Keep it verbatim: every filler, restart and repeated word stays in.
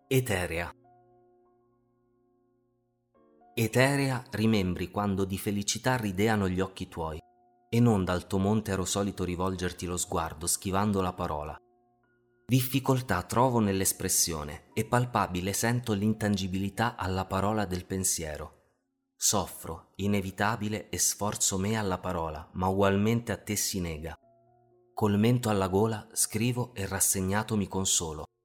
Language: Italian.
Eterea. Eterea rimembri quando di felicità rideano gli occhi tuoi, e non dal tuo monte ero solito rivolgerti lo sguardo schivando la parola. Difficoltà trovo nell'espressione e palpabile sento l'intangibilità alla parola del pensiero. Soffro, inevitabile, e sforzo me alla parola, ma ugualmente a te si nega. Col mento alla gola scrivo e rassegnato mi consolo.